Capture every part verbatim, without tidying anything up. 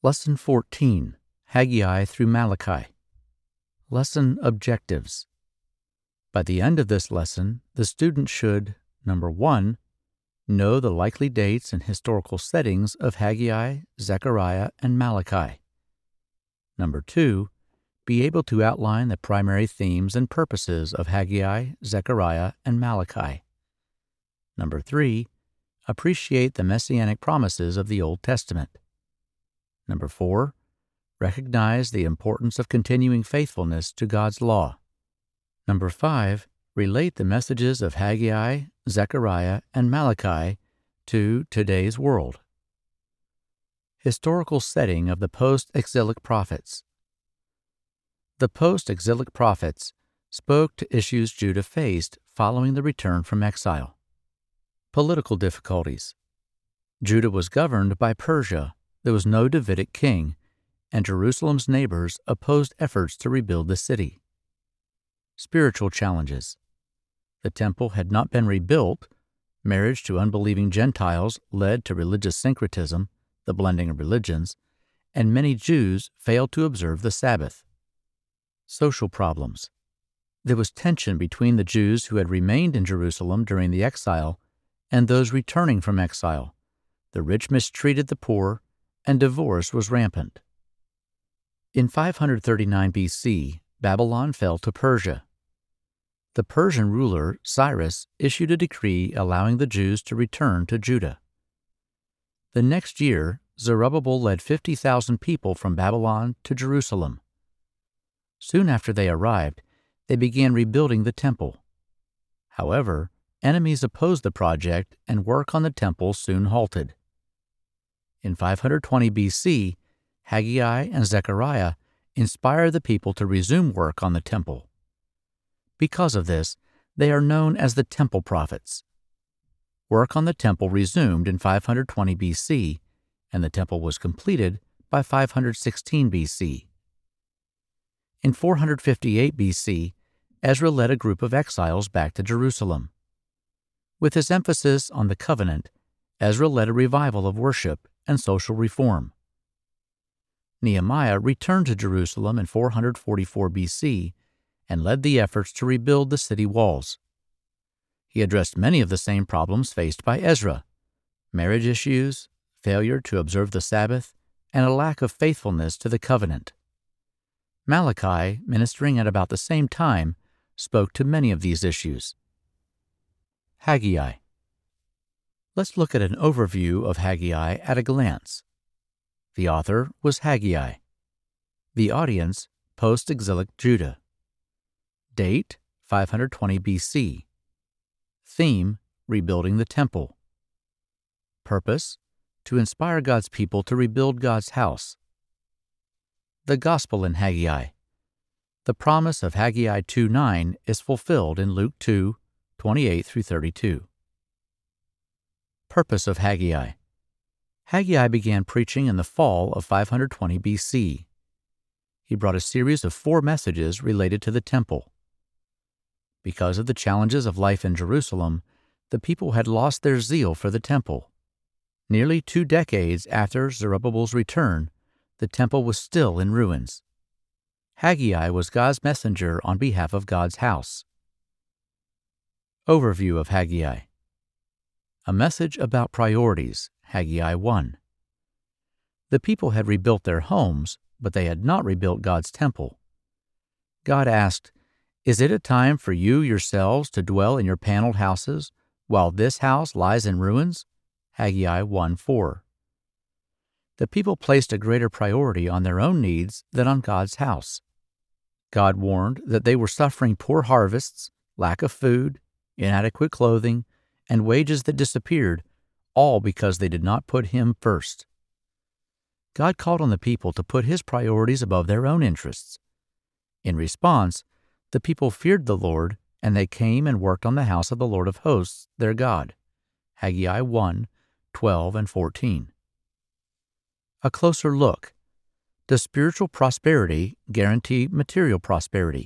Lesson fourteen, Haggai through Malachi. Lesson Objectives. By the end of this lesson, the student should, number one, know the likely dates and historical settings of Haggai, Zechariah, and Malachi. Number two, be able to outline the primary themes and purposes of Haggai, Zechariah, and Malachi. Number three, appreciate the messianic promises of the Old Testament. Number four, recognize the importance of continuing faithfulness to God's law. Number five, relate the messages of Haggai, Zechariah, and Malachi to today's world. Historical setting of the post-exilic prophets. The post-exilic prophets spoke to issues Judah faced following the return from exile. Political difficulties. Judah was governed by Persia. There was no Davidic king, and Jerusalem's neighbors opposed efforts to rebuild the city. Spiritual challenges. The temple had not been rebuilt. Marriage to unbelieving Gentiles led to religious syncretism, the blending of religions, and many Jews failed to observe the Sabbath. Social problems. There was tension between the Jews who had remained in Jerusalem during the exile and those returning from exile. The rich mistreated the poor, and divorce was rampant. In five hundred thirty-nine B C, Babylon fell to Persia. The Persian ruler, Cyrus, issued a decree allowing the Jews to return to Judah. The next year, Zerubbabel led fifty thousand people from Babylon to Jerusalem. Soon after they arrived, they began rebuilding the temple. However, enemies opposed the project, and work on the temple soon halted. In five hundred twenty B C, Haggai and Zechariah inspired the people to resume work on the temple. Because of this, they are known as the Temple Prophets. Work on the temple resumed in five hundred twenty B C, and the temple was completed by five hundred sixteen B C. In four hundred fifty-eight B C, Ezra led a group of exiles back to Jerusalem. With his emphasis on the covenant, Ezra led a revival of worship and social reform. Nehemiah returned to Jerusalem in four hundred forty-four B C and led the efforts to rebuild the city walls. He addressed many of the same problems faced by Ezra: marriage issues, failure to observe the Sabbath, and a lack of faithfulness to the covenant. Malachi, ministering at about the same time, spoke to many of these issues. Haggai. Let's look at an overview of Haggai at a glance. The author was Haggai. The audience, post-exilic Judah. Date, five hundred twenty B C. Theme, rebuilding the temple. Purpose, to inspire God's people to rebuild God's house. The Gospel in Haggai. The promise of Haggai two nine is fulfilled in Luke two twenty-eight through thirty-two. Purpose of Haggai. Haggai began preaching in the fall of five hundred twenty B C. He brought a series of four messages related to the temple. Because of the challenges of life in Jerusalem, the people had lost their zeal for the temple. Nearly two decades after Zerubbabel's return, the temple was still in ruins. Haggai was God's messenger on behalf of God's house. Overview of Haggai. A message about priorities, Haggai one. The people had rebuilt their homes, but they had not rebuilt God's temple. God asked, "Is it a time for you yourselves to dwell in your paneled houses, while this house lies in ruins?" Haggai one four. The people placed a greater priority on their own needs than on God's house. God warned that they were suffering poor harvests, lack of food, inadequate clothing, and wages that disappeared, all because they did not put Him first. God called on the people to put His priorities above their own interests. In response, the people feared the Lord, and they came and worked on the house of the Lord of hosts, their God. Haggai one twelve and fourteen. A closer look. Does spiritual prosperity guarantee material prosperity?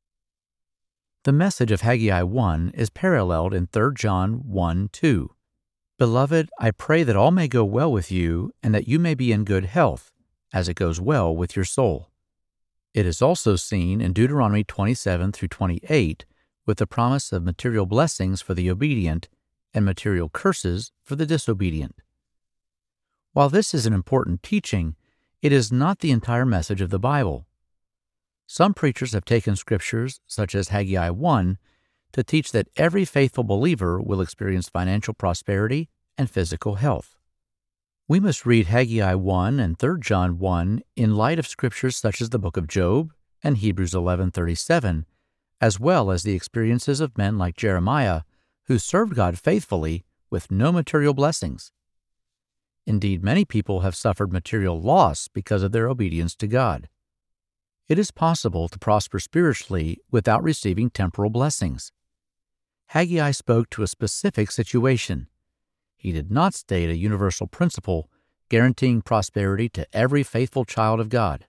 The message of Haggai one is paralleled in Third John one two. Beloved, I pray that all may go well with you, and that you may be in good health, as it goes well with your soul. It is also seen in Deuteronomy twenty-seven through twenty-eight with the promise of material blessings for the obedient and material curses for the disobedient. While this is an important teaching, it is not the entire message of the Bible. Some preachers have taken scriptures, such as Haggai one, to teach that every faithful believer will experience financial prosperity and physical health. We must read Haggai one and Third John one in light of scriptures such as the book of Job and Hebrews eleven thirty-seven, as well as the experiences of men like Jeremiah, who served God faithfully with no material blessings. Indeed, many people have suffered material loss because of their obedience to God. It is possible to prosper spiritually without receiving temporal blessings. Haggai spoke to a specific situation. He did not state a universal principle guaranteeing prosperity to every faithful child of God.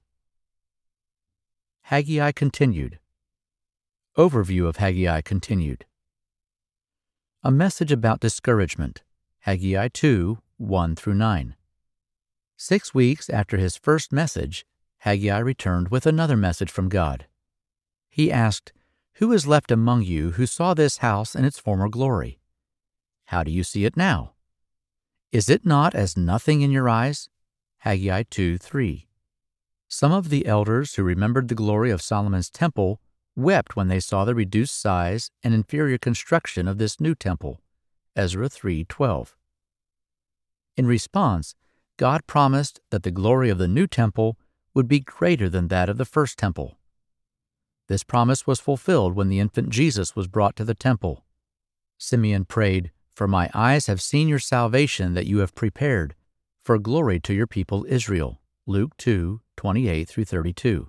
Haggai continued. Overview of Haggai continued. A message about discouragement. Haggai two, one through nine. Six weeks after his first message, Haggai returned with another message from God. He asked, "Who is left among you who saw this house in its former glory? How do you see it now? Is it not as nothing in your eyes?" Haggai two, three. Some of the elders who remembered the glory of Solomon's temple wept when they saw the reduced size and inferior construction of this new temple. Ezra three, twelve. In response, God promised that the glory of the new temple would be greater than that of the first temple. This promise was fulfilled when the infant Jesus was brought to the temple. Simeon prayed, "For my eyes have seen your salvation that you have prepared, for glory to your people Israel." Luke two, twenty-eight through thirty-two.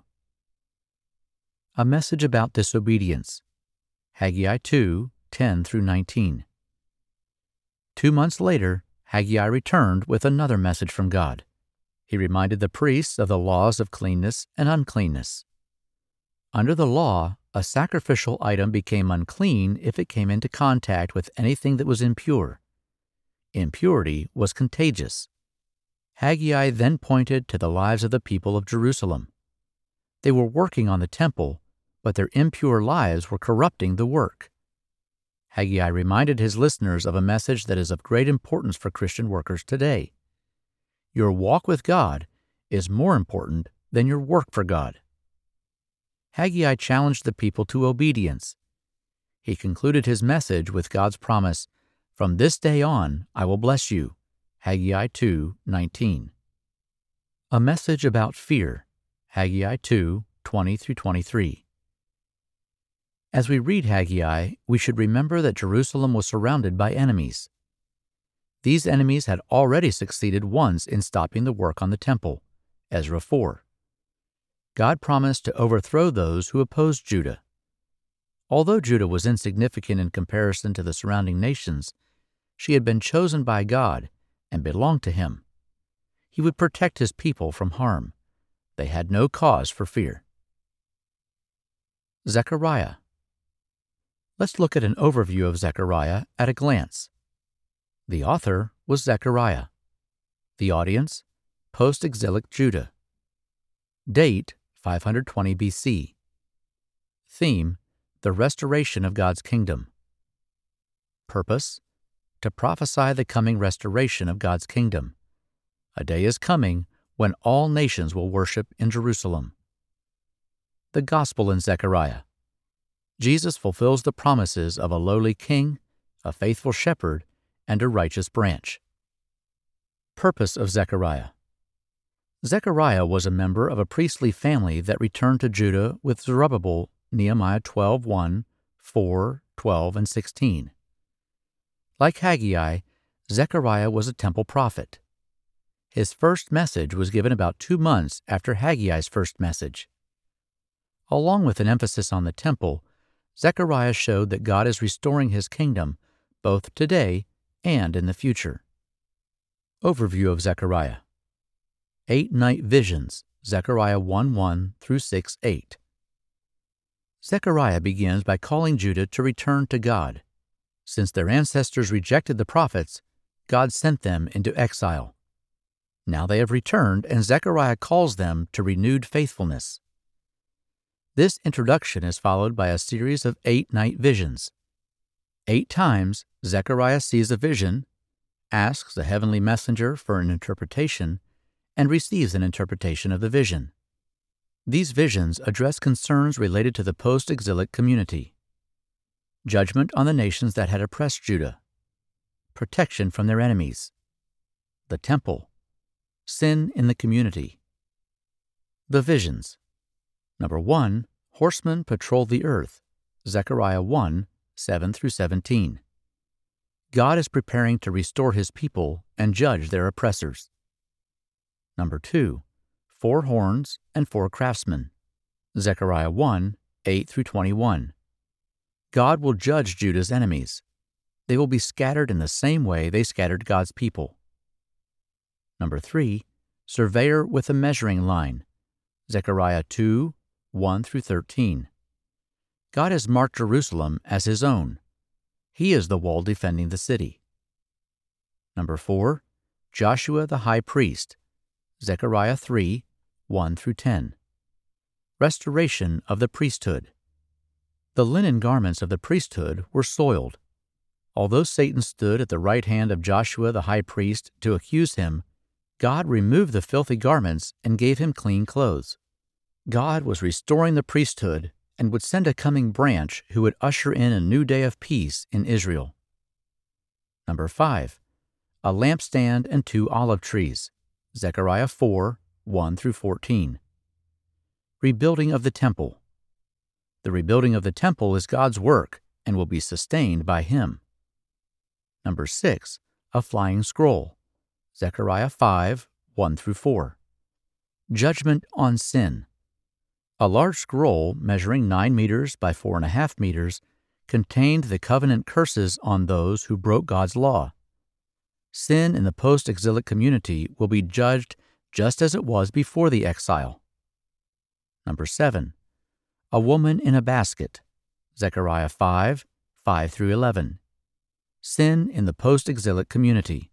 A message about disobedience. Haggai two, ten through nineteen. Two months later, Haggai returned with another message from God. He reminded the priests of the laws of cleanness and uncleanness. Under the law, a sacrificial item became unclean if it came into contact with anything that was impure. Impurity was contagious. Haggai then pointed to the lives of the people of Jerusalem. They were working on the temple, but their impure lives were corrupting the work. Haggai reminded his listeners of a message that is of great importance for Christian workers today. Your walk with God is more important than your work for God. Haggai challenged the people to obedience. He concluded his message with God's promise, "From this day on, I will bless you." Haggai two, nineteen. A message about fear. Haggai two, twenty through twenty-three. As we read Haggai, we should remember that Jerusalem was surrounded by enemies. These enemies had already succeeded once in stopping the work on the temple. Ezra four. God promised to overthrow those who opposed Judah. Although Judah was insignificant in comparison to the surrounding nations, she had been chosen by God and belonged to Him. He would protect His people from harm. They had no cause for fear. Zechariah. Let's look at an overview of Zechariah at a glance. The author was Zechariah. The audience, post-exilic Judah. Date, five hundred twenty B C. Theme, the restoration of God's kingdom. Purpose, to prophesy the coming restoration of God's kingdom. A day is coming when all nations will worship in Jerusalem. The Gospel in Zechariah. Jesus fulfills the promises of a lowly king, a faithful shepherd, and a righteous branch. Purpose of Zechariah. Zechariah was a member of a priestly family that returned to Judah with Zerubbabel, Nehemiah twelve, one, four, twelve, and sixteen. Like Haggai, Zechariah was a temple prophet. His first message was given about two months after Haggai's first message. Along with an emphasis on the temple, Zechariah showed that God is restoring His kingdom both today and in the future. Overview of Zechariah. Eight night visions, Zechariah one, one through six, eight. Zechariah begins by calling Judah to return to God. Since their ancestors rejected the prophets, God sent them into exile. Now they have returned, and Zechariah calls them to renewed faithfulness. This introduction is followed by a series of eight night visions. Eight times, Zechariah sees a vision, asks a heavenly messenger for an interpretation, and receives an interpretation of the vision. These visions address concerns related to the post-exilic community: judgment on the nations that had oppressed Judah, protection from their enemies, the temple, sin in the community. The visions. Number one, horsemen patrol the earth, Zechariah one, seven through seventeen. God is preparing to restore his people and judge their oppressors. Number two, four horns and four craftsmen, Zechariah one, eight through twenty-one. God will judge Judah's enemies. They will be scattered in the same way they scattered God's people. Number three, surveyor with a measuring line, Zechariah two, one through thirteen. God has marked Jerusalem as his own. He is the wall defending the city. Number four, Joshua the high priest, Zechariah three, one through ten. Restoration of the priesthood. The linen garments of the priesthood were soiled. Although Satan stood at the right hand of Joshua the high priest to accuse him, God removed the filthy garments and gave him clean clothes. God was restoring the priesthood and would send a coming branch who would usher in a new day of peace in Israel. Number five, a lampstand and two olive trees, Zechariah four, one through fourteen. Rebuilding of the temple. The rebuilding of the temple is God's work and will be sustained by him. Number six, a flying scroll, Zechariah five, one through four. Judgment on sin. A large scroll measuring nine meters by four and a half meters contained the covenant curses on those who broke God's law. Sin in the post-exilic community will be judged just as it was before the exile. Number seven, a woman in a basket, Zechariah five, five through eleven. Sin in the post-exilic community.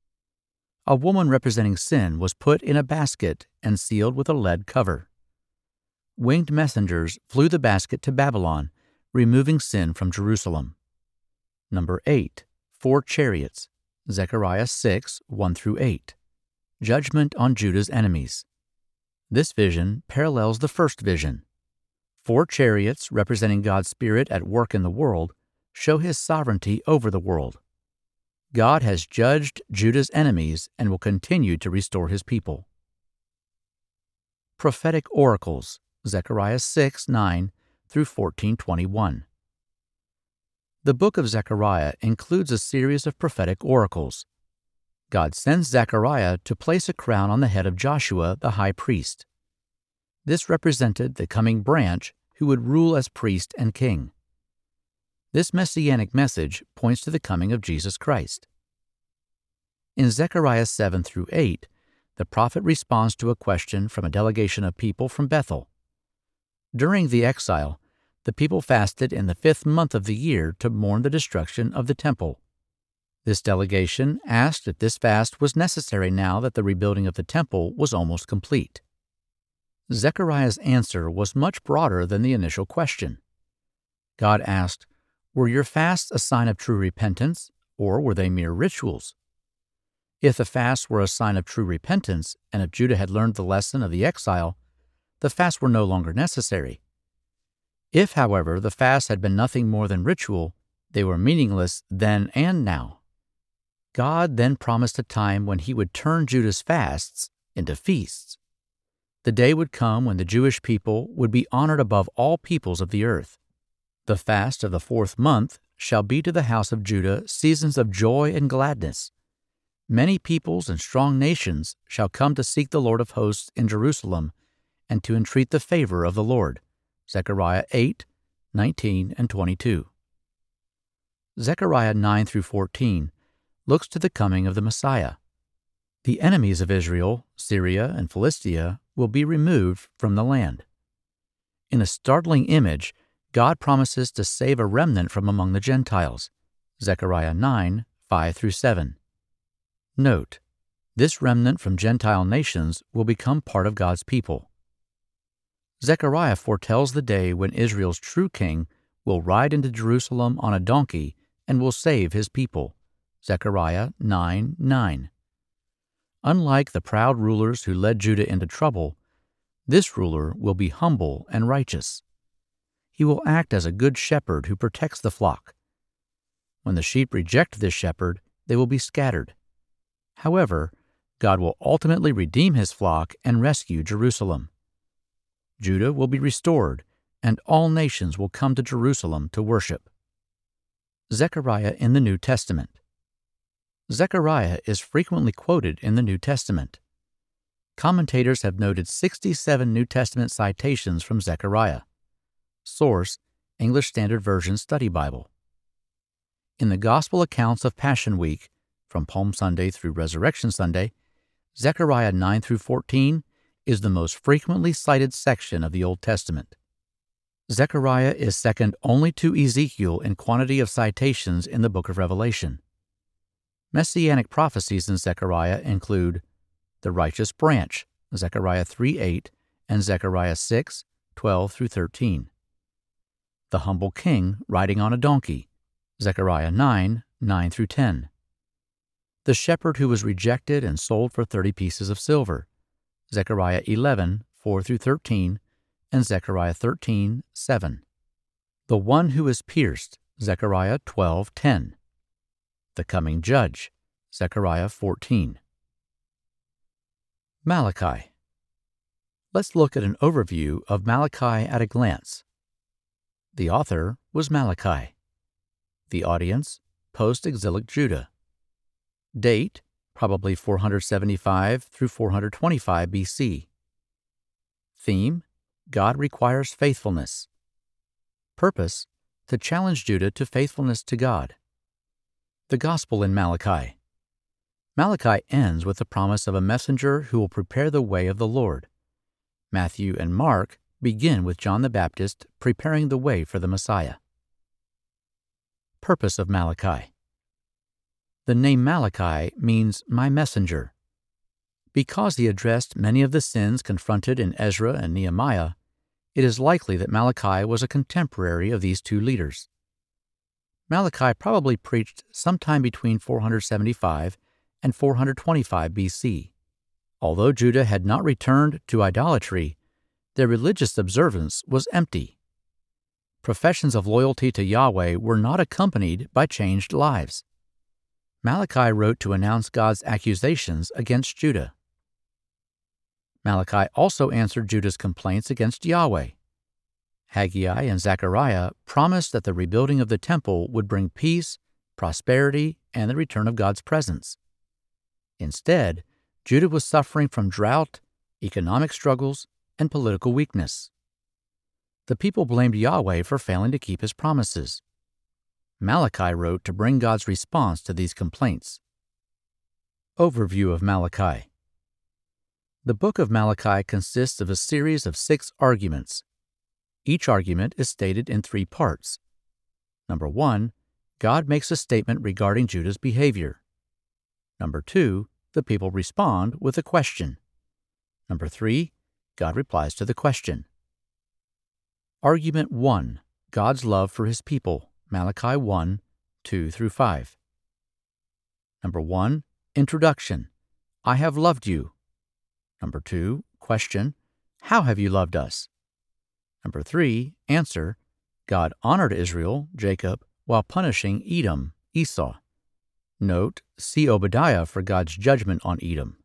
A woman representing sin was put in a basket and sealed with a lead cover. Winged messengers flew the basket to Babylon, removing sin from Jerusalem. Number eight, four chariots, Zechariah six, one through eight. Judgment on Judah's enemies. This vision parallels the first vision. Four chariots representing God's Spirit at work in the world show his sovereignty over the world. God has judged Judah's enemies and will continue to restore his people. Prophetic oracles, Zechariah six, nine through fourteen twenty-one. The book of Zechariah includes a series of prophetic oracles. God sends Zechariah to place a crown on the head of Joshua the high priest. This represented the coming branch who would rule as priest and king. This messianic message points to the coming of Jesus Christ. In Zechariah seven through eight, the prophet responds to a question from a delegation of people from Bethel. During the exile, the people fasted in the fifth month of the year to mourn the destruction of the temple. This delegation asked if this fast was necessary now that the rebuilding of the temple was almost complete. Zechariah's answer was much broader than the initial question. God asked, "Were your fasts a sign of true repentance, or were they mere rituals?" If the fasts were a sign of true repentance, and if Judah had learned the lesson of the exile, the fasts were no longer necessary. If, however, the fasts had been nothing more than ritual, they were meaningless then and now. God then promised a time when he would turn Judah's fasts into feasts. The day would come when the Jewish people would be honored above all peoples of the earth. The fast of the fourth month shall be to the house of Judah seasons of joy and gladness. Many peoples and strong nations shall come to seek the Lord of hosts in Jerusalem and to entreat the favor of the Lord. Zechariah eight, nineteen and twenty-two. Zechariah nine through fourteen looks to the coming of the Messiah. The enemies of Israel, Syria and Philistia, will be removed from the land. In a startling image, God promises to save a remnant from among the Gentiles. Zechariah nine, five through seven. Note: This remnant from Gentile nations will become part of God's people. Zechariah foretells the day when Israel's true king will ride into Jerusalem on a donkey and will save his people. Zechariah nine nine. Unlike the proud rulers who led Judah into trouble, this ruler will be humble and righteous. He will act as a good shepherd who protects the flock. When the sheep reject this shepherd, they will be scattered. However, God will ultimately redeem his flock and rescue Jerusalem. Judah will be restored, and all nations will come to Jerusalem to worship. Zechariah in the New Testament. Zechariah is frequently quoted in the New Testament. Commentators have noted sixty-seven New Testament citations from Zechariah. Source: English Standard Version Study Bible. In the Gospel accounts of Passion Week, from Palm Sunday through Resurrection Sunday, Zechariah nine through fourteen is the most frequently cited section of the Old Testament. Zechariah is second only to Ezekiel in quantity of citations in the book of Revelation. Messianic prophecies in Zechariah include the righteous branch, Zechariah three eight, and Zechariah six twelve through thirteen. The humble king riding on a donkey, Zechariah nine nine through ten. The shepherd who was rejected and sold for thirty pieces of silver, Zechariah eleven four through thirteen, and Zechariah thirteen seven. The one who is pierced, Zechariah twelve ten. The coming judge, Zechariah fourteen. Malachi. Let's look at an overview of Malachi at a glance. The author was Malachi. The audience, post-exilic Judah. Date, probably four seventy-five through four twenty-five B C. Theme, God requires faithfulness. Purpose, to challenge Judah to faithfulness to God. The Gospel in Malachi. Malachi ends with the promise of a messenger who will prepare the way of the Lord. Matthew and Mark begin with John the Baptist preparing the way for the Messiah. Purpose of Malachi. The name Malachi means my messenger. Because he addressed many of the sins confronted in Ezra and Nehemiah, it is likely that Malachi was a contemporary of these two leaders. Malachi probably preached sometime between four seventy-five and four twenty-five B C. Although Judah had not returned to idolatry, their religious observance was empty. Professions of loyalty to Yahweh were not accompanied by changed lives. Malachi wrote to announce God's accusations against Judah. Malachi also answered Judah's complaints against Yahweh. Haggai and Zechariah promised that the rebuilding of the temple would bring peace, prosperity, and the return of God's presence. Instead, Judah was suffering from drought, economic struggles, and political weakness. The people blamed Yahweh for failing to keep his promises. Malachi wrote to bring God's response to these complaints. Overview of Malachi. The book of Malachi consists of a series of six arguments. Each argument is stated in three parts. Number one, God makes a statement regarding Judah's behavior. Number two, the people respond with a question. Number three, God replies to the question. Argument one, God's love for his people, Malachi one two through five. Number one, Introduction, I have loved you. Number two, question, how have you loved us? Number three, answer, God honored Israel, Jacob, while punishing Edom, Esau. Note, see Obadiah for God's judgment on Edom.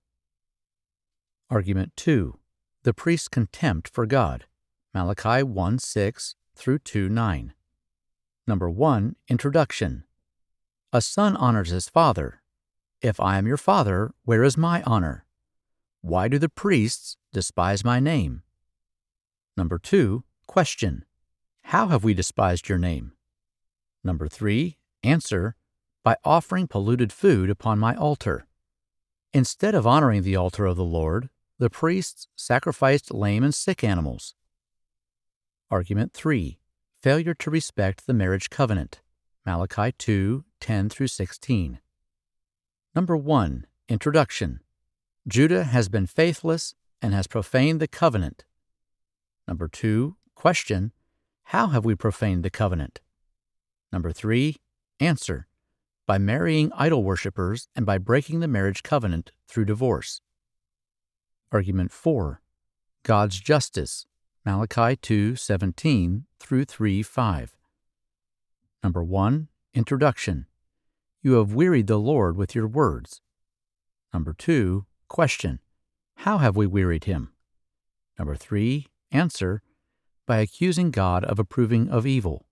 Argument two, the priest's contempt for God, Malachi one six through two nine. Number one, Introduction. A son honors his father. If I am your father, where is my honor? Why do the priests despise my name? Number two, Question. How have we despised your name? Number three, Answer. By offering polluted food upon my altar. Instead of honoring the altar of the Lord, the priests sacrificed lame and sick animals. Argument three, Failure to respect the marriage covenant, Malachi two ten through sixteen. Number one, Introduction. Judah has been faithless and has profaned the covenant. Number two, question, how have we profaned the covenant? Number three, answer, by marrying idol worshippers and by breaking the marriage covenant through divorce. Argument four, God's justice, Malachi two seventeen through three five. Number one, introduction, you have wearied the Lord with your words. Number two, question, how have we wearied him? Number three, answer, by accusing God of approving of evil.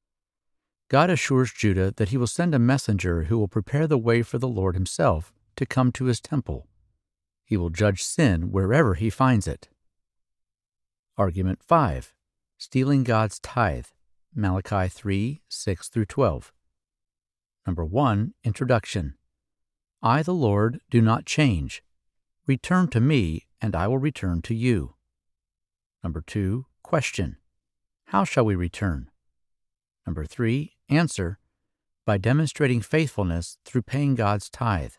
God assures Judah that he will send a messenger who will prepare the way for the Lord himself to come to his temple. He will judge sin wherever he finds it. Argument five, stealing God's tithe, Malachi three six through twelve. Number one, introduction. I, the Lord, do not change. Return to me, and I will return to you. Number two, question. How shall we return? Number three, answer, by demonstrating faithfulness through paying God's tithe.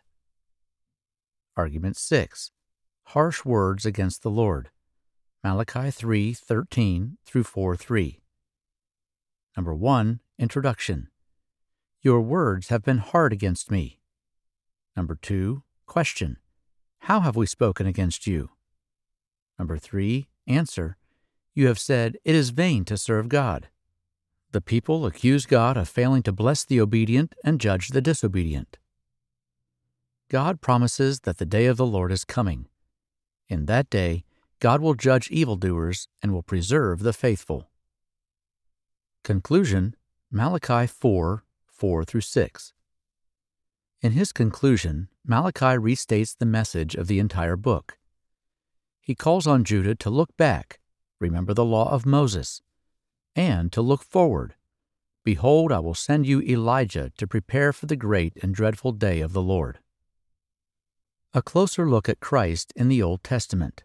Argument six, harsh words against the Lord, Malachi three thirteen through four three. Number one, introduction. Your words have been hard against me. Number two, question. How have we spoken against you? Number three, answer. You have said, it is vain to serve God. The people accuse God of failing to bless the obedient and judge the disobedient. God promises that the day of the Lord is coming. In that day, God will judge evildoers and will preserve the faithful. Conclusion, Malachi four four through six. In his conclusion, Malachi restates the message of the entire book. He calls on Judah to look back, remember the law of Moses, and to look forward. Behold, I will send you Elijah to prepare for the great and dreadful day of the Lord. A closer look at Christ in the Old Testament.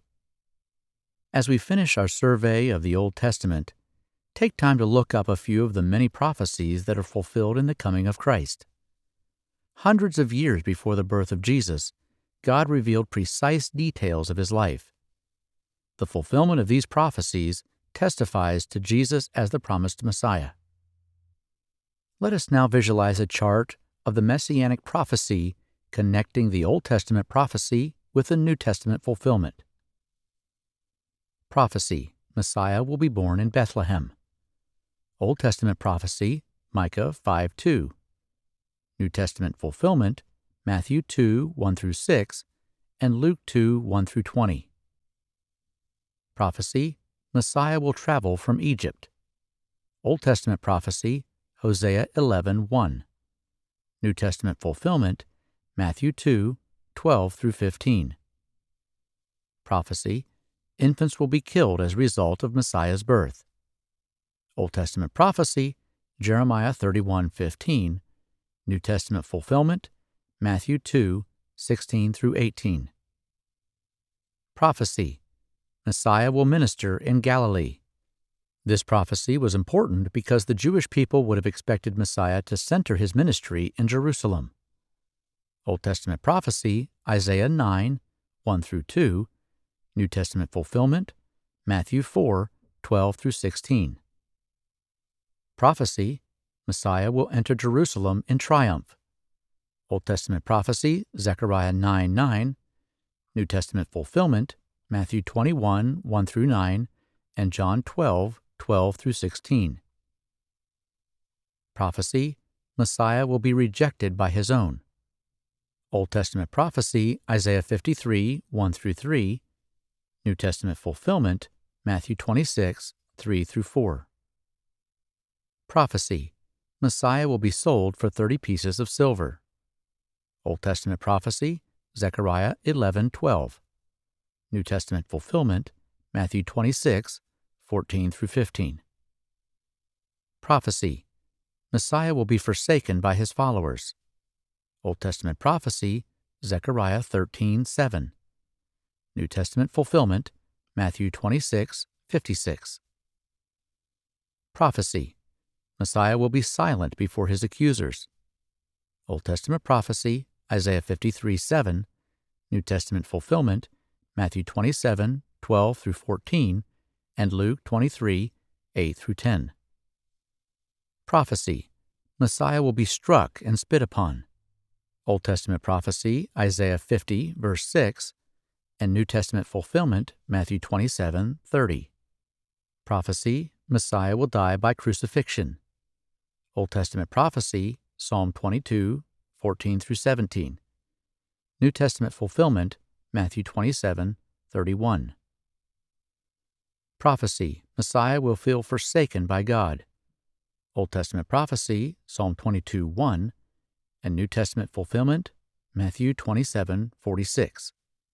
As we finish our survey of the Old Testament, take time to look up a few of the many prophecies that are fulfilled in the coming of Christ. Hundreds of years before the birth of Jesus, God revealed precise details of his life. The fulfillment of these prophecies testifies to Jesus as the promised Messiah. Let us now visualize a chart of the Messianic prophecy connecting the Old Testament prophecy with the New Testament fulfillment. Prophecy, Messiah will be born in Bethlehem. Old Testament prophecy, Micah five two. New Testament fulfillment, Matthew two one through six, and Luke two one through twenty. Prophecy, Messiah will travel from Egypt. Old Testament prophecy, Hosea eleven one. New Testament fulfillment, Matthew two twelve through fifteen. Prophecy, infants will be killed as a result of Messiah's birth. Old Testament prophecy, Jeremiah thirty-one fifteen. New Testament fulfillment, Matthew two sixteen through eighteen. Prophecy, Messiah will minister in Galilee. This prophecy was important because the Jewish people would have expected Messiah to center his ministry in Jerusalem. Old Testament prophecy, Isaiah nine one through two. New Testament fulfillment, Matthew four twelve through sixteen. Prophecy, Messiah will enter Jerusalem in triumph. Old Testament prophecy, Zechariah nine nine. New Testament fulfillment, Matthew twenty-one one through nine, and John twelve twelve through sixteen. Prophecy, Messiah will be rejected by his own. Old Testament prophecy, Isaiah fifty-three one through three. New Testament fulfillment, Matthew twenty-six three through four. Prophecy, Messiah will be sold for thirty pieces of silver. Old Testament prophecy, Zechariah eleven twelve. New Testament fulfillment, Matthew twenty-six fourteen through fifteen. Prophecy, Messiah will be forsaken by his followers. Old Testament prophecy, Zechariah thirteen seven. New Testament fulfillment, Matthew twenty-six fifty-six. Prophecy, Messiah will be silent before his accusers. Old Testament prophecy, Isaiah fifty-three seven. New Testament fulfillment, Matthew twenty-seven, twelve through fourteen, and Luke twenty-three, eight through ten. Prophecy: Messiah will be struck and spit upon. Old Testament prophecy, Isaiah fifty, verse six, and New Testament fulfillment, Matthew twenty-seven, thirty. Prophecy: Messiah will die by crucifixion. Old Testament prophecy, Psalm twenty-two, fourteen through seventeen. New Testament fulfillment, Matthew twenty-seven, thirty-one. Prophecy: Messiah will feel forsaken by God. Old Testament prophecy, Psalm twenty-two, one, and New Testament fulfillment, Matthew twenty-seven, forty-six.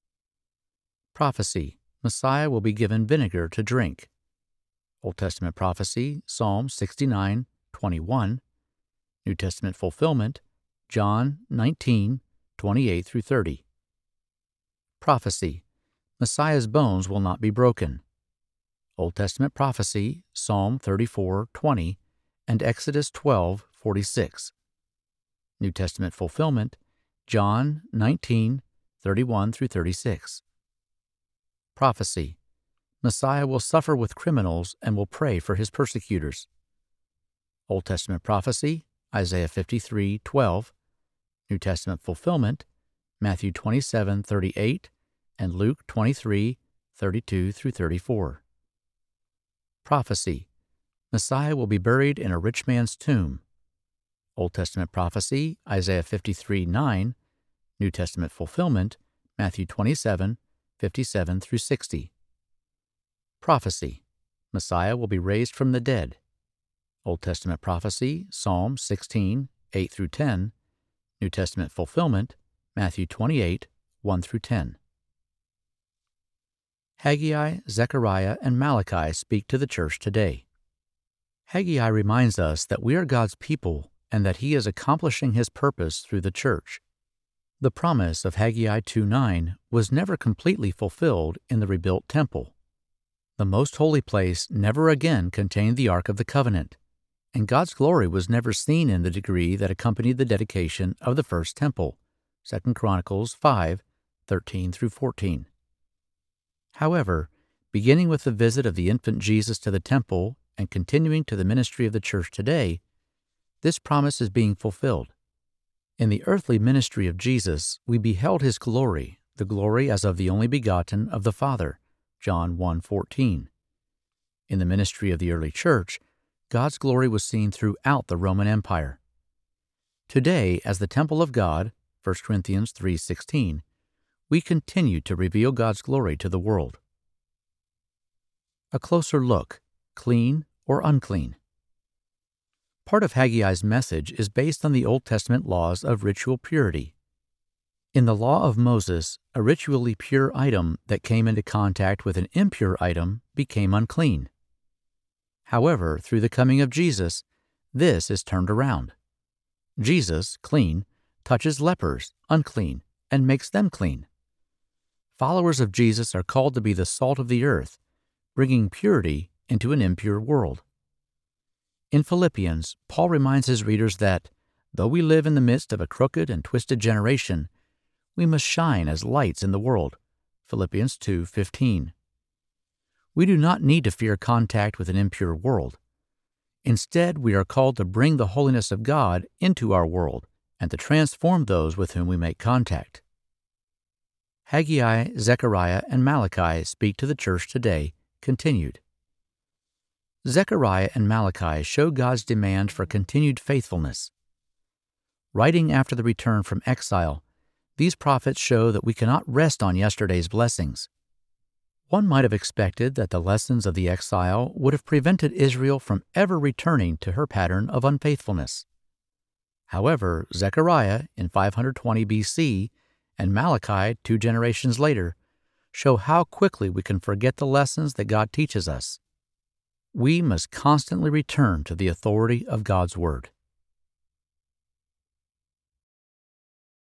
Prophecy: Messiah will be given vinegar to drink. Old Testament prophecy, Psalm sixty-nine, twenty-one. New Testament fulfillment, John nineteen, twenty-eight through thirty. Prophecy: Messiah's bones will not be broken. Old Testament prophecy, Psalm thirty-four, twenty, and Exodus twelve, forty-six. New Testament fulfillment, John nineteen, thirty-one through thirty-six. Prophecy: Messiah will suffer with criminals and will pray for his persecutors. Old Testament prophecy, Isaiah fifty-three, twelve. New Testament fulfillment, Matthew twenty-seven, thirty-eight, and Luke twenty-three, thirty-two through thirty-four. Prophecy: Messiah will be buried in a rich man's tomb. Old Testament prophecy, Isaiah fifty-three, nine. New Testament fulfillment, Matthew twenty-seven, fifty-seven through sixty. Prophecy: Messiah will be raised from the dead. Old Testament prophecy, Psalm sixteen, eight through ten. New Testament fulfillment, Matthew twenty-eight, one through ten. Haggai, Zechariah, and Malachi speak to the church today. Haggai reminds us that we are God's people and that He is accomplishing His purpose through the church. The promise of Haggai two nine was never completely fulfilled in the rebuilt temple. The most holy place never again contained the Ark of the Covenant, and God's glory was never seen in the degree that accompanied the dedication of the first temple, Second Chronicles five, thirteen through fourteen. However, beginning with the visit of the infant Jesus to the temple and continuing to the ministry of the church today, this promise is being fulfilled. In the earthly ministry of Jesus, we beheld His glory, the glory as of the only begotten of the Father, John one, fourteen. In the ministry of the early church, God's glory was seen throughout the Roman Empire. Today, as the temple of God, First Corinthians three, sixteen, we continue to reveal God's glory to the world. A closer look: clean or unclean. Part of Haggai's message is based on the Old Testament laws of ritual purity. In the law of Moses, a ritually pure item that came into contact with an impure item became unclean. However, through the coming of Jesus, this is turned around. Jesus, clean, touches lepers, unclean, and makes them clean. Followers of Jesus are called to be the salt of the earth, bringing purity into an impure world. In Philippians, Paul reminds his readers that, though we live in the midst of a crooked and twisted generation, we must shine as lights in the world. Philippians two, fifteen. We do not need to fear contact with an impure world. Instead, we are called to bring the holiness of God into our world and to transform those with whom we make contact. Haggai, Zechariah, and Malachi speak to the church today, continued. Zechariah and Malachi show God's demand for continued faithfulness. Writing after the return from exile, these prophets show that we cannot rest on yesterday's blessings. One might have expected that the lessons of the exile would have prevented Israel from ever returning to her pattern of unfaithfulness. However, Zechariah in five hundred twenty B C and Malachi two generations later show how quickly we can forget the lessons that God teaches us. We must constantly return to the authority of God's Word.